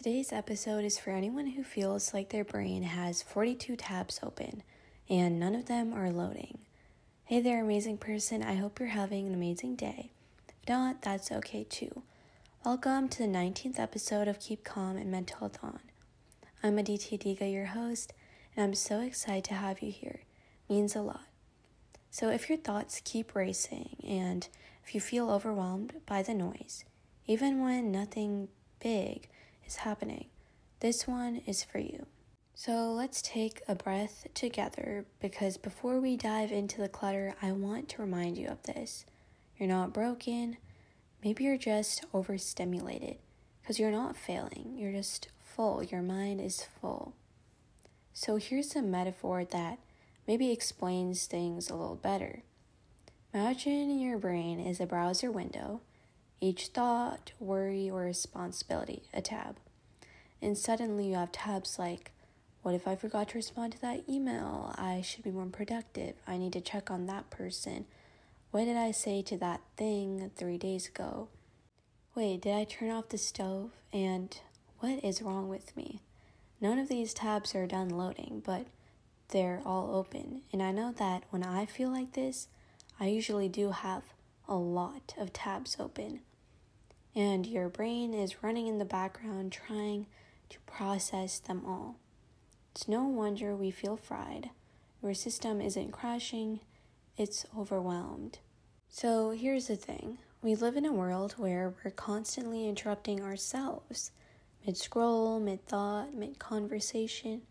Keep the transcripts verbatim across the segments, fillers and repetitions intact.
Today's episode is for anyone who feels like their brain has forty-two tabs open and none of them are loading. Hey there, amazing person. I hope you're having an amazing day. If not, that's okay too. Welcome to the nineteenth episode of Keep Calm and Mental Health On. I'm Aditya Diga, your host, and I'm so excited to have you here. It means a lot. So if your thoughts keep racing and if you feel overwhelmed by the noise, even when nothing big is happening, this one is for you. So let's take a breath together, because before we dive into the clutter, I want to remind you of this. You're not broken. Maybe you're just overstimulated, because you're not failing. You're just full. Your mind is full. So here's a metaphor that maybe explains things a little better. Imagine your brain is a browser window. Each thought, worry, or responsibility, a tab. And suddenly you have tabs like, what if I forgot to respond to that email? I should be more productive. I need to check on that person. What did I say to that thing three days ago? Wait, did I turn off the stove? And what is wrong with me? None of these tabs are done loading, but they're all open. And I know that when I feel like this, I usually do have a lot of tabs open. And your brain is running in the background trying to process them all. It's no wonder we feel fried. Your system isn't crashing, it's overwhelmed. So here's the thing. We live in a world where we're constantly interrupting ourselves. Mid-scroll, mid-thought, mid-conversation.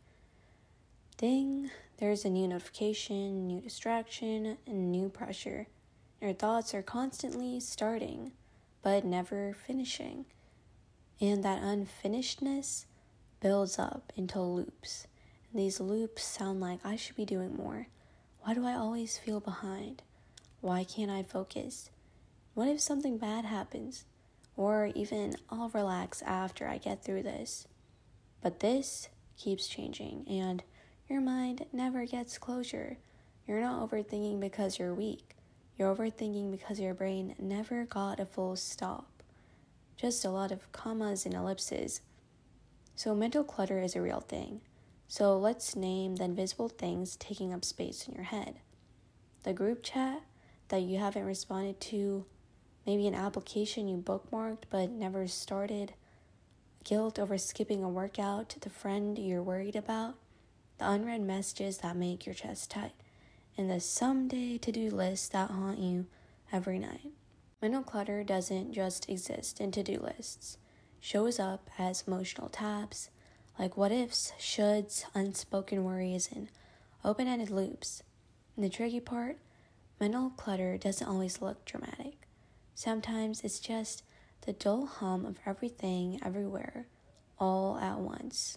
Ding, there's a new notification, new distraction, and new pressure. Your thoughts are constantly starting, but never finishing. And that unfinishedness builds up into loops. And these loops sound like I should be doing more. Why do I always feel behind? Why can't I focus? What if something bad happens? Or even I'll relax after I get through this. But this keeps changing, and your mind never gets closure. You're not overthinking because you're weak. You're overthinking because your brain never got a full stop. Just a lot of commas and ellipses. So mental clutter is a real thing. So let's name the invisible things taking up space in your head. The group chat that you haven't responded to, maybe an application you bookmarked but never started, guilt over skipping a workout to the friend you're worried about, the unread messages that make your chest tight, and the someday to-do lists that haunt you every night. Mental clutter doesn't just exist in to-do lists. It shows up as emotional tabs, like what-ifs, shoulds, unspoken worries, and open-ended loops. And the tricky part, mental clutter doesn't always look dramatic. Sometimes it's just the dull hum of everything everywhere, all at once.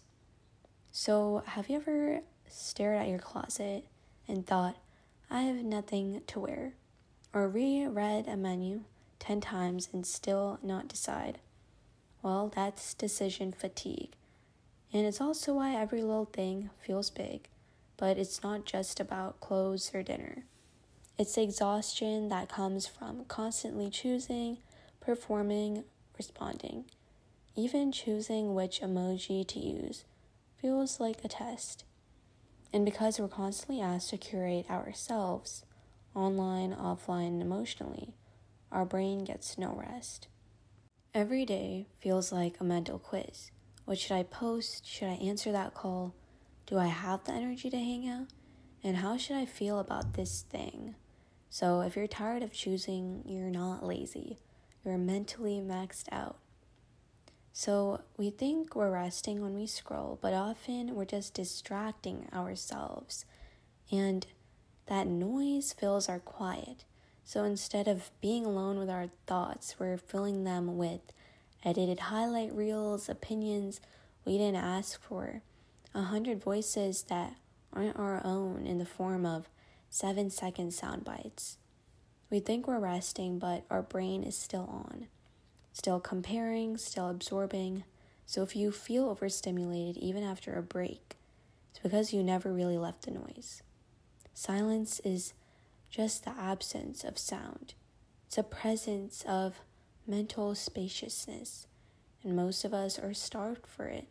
So have you ever stared at your closet and thought, I have nothing to wear? Or reread a menu ten times and still not decide? Well, that's decision fatigue. And it's also why every little thing feels big. But it's not just about clothes or dinner. It's the exhaustion that comes from constantly choosing, performing, responding. Even choosing which emoji to use feels like a test. And because we're constantly asked to curate ourselves, online, offline, and emotionally, our brain gets no rest. Every day feels like a mental quiz. What should I post? Should I answer that call? Do I have the energy to hang out? And how should I feel about this thing? So if you're tired of choosing, you're not lazy. You're mentally maxed out. So we think we're resting when we scroll, but often we're just distracting ourselves. And that noise fills our quiet. So instead of being alone with our thoughts, we're filling them with edited highlight reels, opinions we didn't ask for, a hundred voices that aren't our own in the form of seven-second sound bites. We think we're resting, but our brain is still on. Still comparing, still absorbing. So if you feel overstimulated even after a break, it's because you never really left the noise. Silence is just the absence of sound. It's a presence of mental spaciousness. and most of us are starved for it.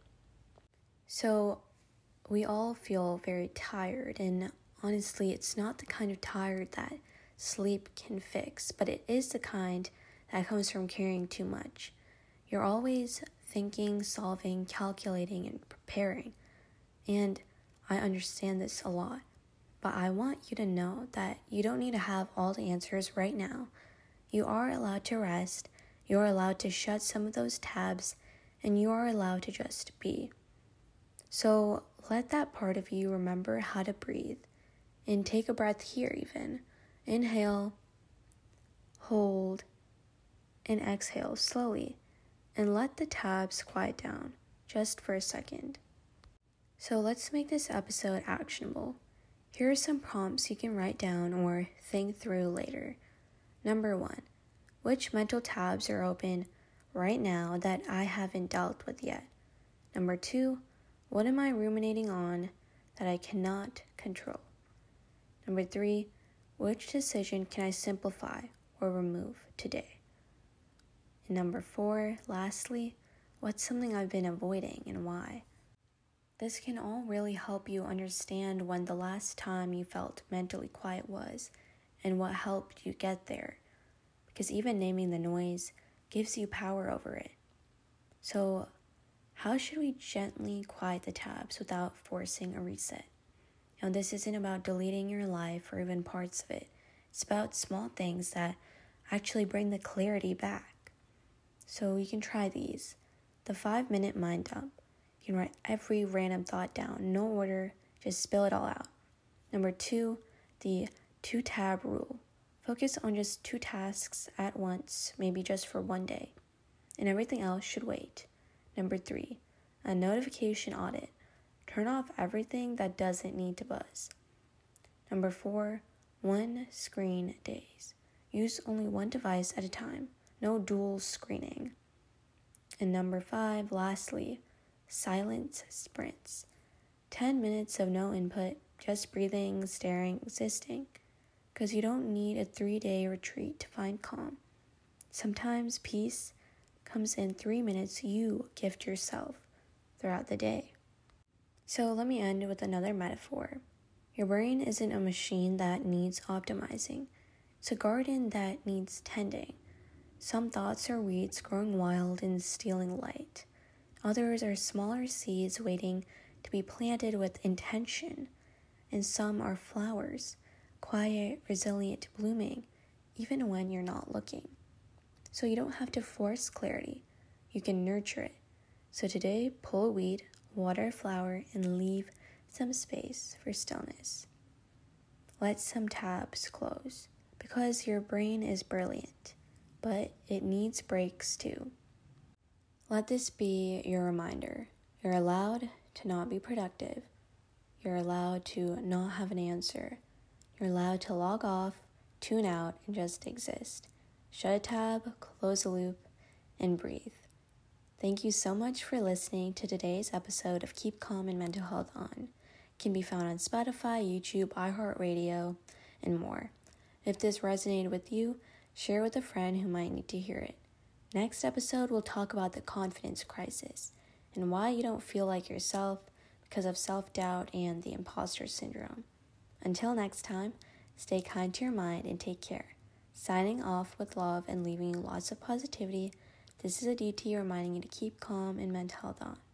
So we all feel very tired, and honestly, it's not the kind of tired that sleep can fix, but it is the kind that comes from caring too much. You're always thinking, solving, calculating, and preparing. And I understand this a lot, but I want you to know that you don't need to have all the answers right now. You are allowed to rest, you are allowed to shut some of those tabs, and you are allowed to just be. So let that part of you remember how to breathe, and take a breath here even. Inhale, hold, and exhale slowly, and let the tabs quiet down just for a second. So let's make this episode actionable. Here are some prompts you can write down or think through later. Number one, which mental tabs are open right now that I haven't dealt with yet? Number two, what am I ruminating on that I cannot control? Number three, which decision can I simplify or remove today? And number four, lastly, what's something I've been avoiding and why? This can all really help you understand when the last time you felt mentally quiet was and what helped you get there, because even naming the noise gives you power over it. So, how should we gently quiet the tabs without forcing a reset? Now, this isn't about deleting your life or even parts of it. It's about small things that actually bring the clarity back. So you can try these. The five-minute mind dump. You can write every random thought down, no order, just spill it all out. Number two, the two-tab rule. Focus on just two tasks at once, maybe just for one day, and everything else should wait. Number three, a notification audit. Turn off everything that doesn't need to buzz. Number four, one screen days. Use only one device at a time, no dual screening. And number five, lastly, silence sprints. ten minutes of no input, just breathing, staring, existing. Because you don't need a three-day retreat to find calm. Sometimes peace comes in three minutes you gift yourself throughout the day. So let me end with another metaphor. Your brain isn't a machine that needs optimizing. It's a garden that needs tending. Some thoughts are weeds growing wild and stealing light. Others are smaller seeds waiting to be planted with intention. And some are flowers, quiet, resilient, blooming, even when you're not looking. So you don't have to force clarity. You can nurture it. So today, pull a weed, water a flower, and leave some space for stillness. Let some tabs close, because your brain is brilliant, but it needs breaks too. Let this be your reminder. You're allowed to not be productive. You're allowed to not have an answer. You're allowed to log off, tune out, and just exist. Shut a tab, close a loop, and breathe. Thank you so much for listening to today's episode of Keep Calm and Mental Health On. It can be found on Spotify, YouTube, iHeartRadio, and more. If this resonated with you, share with a friend who might need to hear it. Next episode, we'll talk about the confidence crisis and why you don't feel like yourself because of self-doubt and the imposter syndrome. Until next time, stay kind to your mind and take care. Signing off with love and leaving you lots of positivity. This is Aditi reminding you to keep calm and mental health on.